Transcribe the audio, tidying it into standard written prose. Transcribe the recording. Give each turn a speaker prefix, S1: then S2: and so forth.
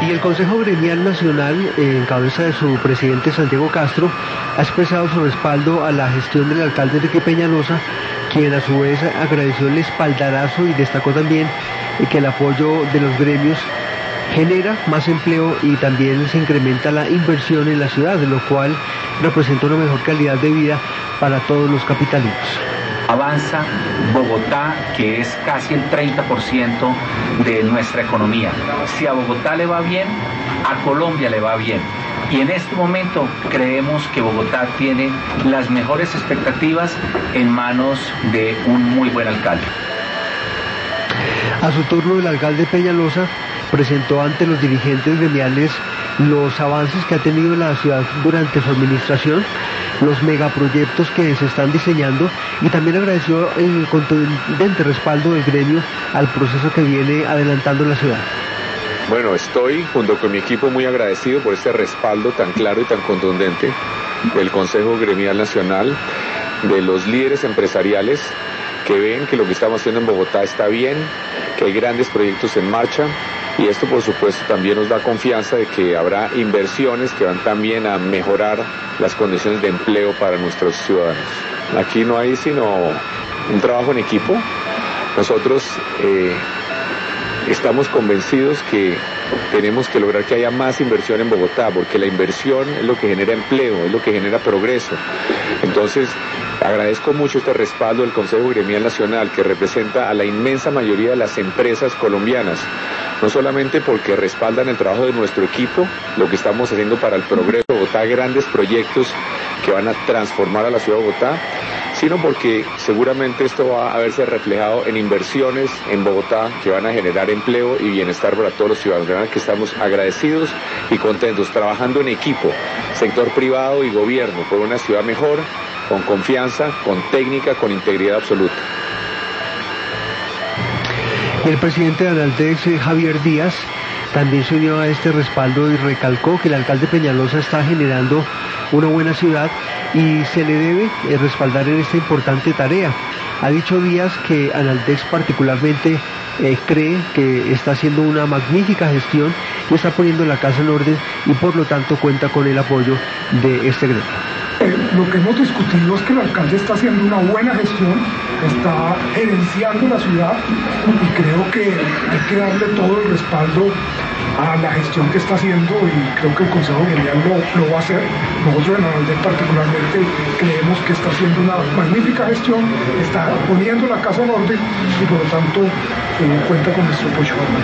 S1: Y el Consejo Gremial Nacional, en cabeza de su presidente Santiago Castro, ha expresado su respaldo a la gestión del alcalde Enrique Peñalosa, quien a su vez agradeció el espaldarazo y destacó también que el apoyo de los gremios genera más empleo y también se incrementa la inversión en la ciudad, lo cual representa una mejor calidad de vida para todos los capitalinos.
S2: Avanza Bogotá, que es casi el 30% de nuestra economía. Si a Bogotá le va bien, a Colombia le va bien. Y en este momento creemos que Bogotá tiene las mejores expectativas en manos de un muy buen alcalde.
S1: A su turno, el alcalde Peñalosa presentó ante los dirigentes gremiales los avances que ha tenido la ciudad durante su administración, los megaproyectos que se están diseñando y también agradeció el contundente respaldo del gremio al proceso que viene adelantando la ciudad.
S3: Bueno, estoy junto con mi equipo muy agradecido por este respaldo tan claro y tan contundente del Consejo Gremial Nacional, de los líderes empresariales que ven que lo que estamos haciendo en Bogotá está bien, que hay grandes proyectos en marcha y esto por supuesto también nos da confianza de que habrá inversiones que van también a mejorar las condiciones de empleo para nuestros ciudadanos. Aquí no hay sino un trabajo en equipo. Nosotros estamos convencidos que tenemos que lograr que haya más inversión en Bogotá, porque la inversión es lo que genera empleo, es lo que genera progreso. Entonces, agradezco mucho este respaldo del Consejo Gremial Nacional, que representa a la inmensa mayoría de las empresas colombianas, no solamente porque respaldan el trabajo de nuestro equipo, lo que estamos haciendo para el progreso de Bogotá, grandes proyectos que van a transformar a la ciudad de Bogotá, sino porque seguramente esto va a verse reflejado en inversiones en Bogotá que van a generar empleo y bienestar para todos los ciudadanos. De verdad que estamos agradecidos y contentos, trabajando en equipo, sector privado y gobierno, por una ciudad mejor, con confianza, con técnica, con integridad absoluta.
S1: El presidente de Analdex, Javier Díaz, también se unió a este respaldo y recalcó que el alcalde Peñalosa está generando una buena ciudad y se le debe respaldar en esta importante tarea. Ha dicho Díaz que Analdex particularmente cree que está haciendo una magnífica gestión y está poniendo la casa en orden y por lo tanto cuenta con el apoyo de este gremio.
S4: Lo que hemos discutido es que el alcalde está haciendo una buena gestión, está gerenciando la ciudad y creo que hay que darle todo el respaldo a la gestión que está haciendo y creo que el Consejo Gremial lo va a hacer. Nosotros en Analdex particularmente creemos que está haciendo una magnífica gestión, está poniendo la casa en orden y por lo tanto cuenta con nuestro apoyo.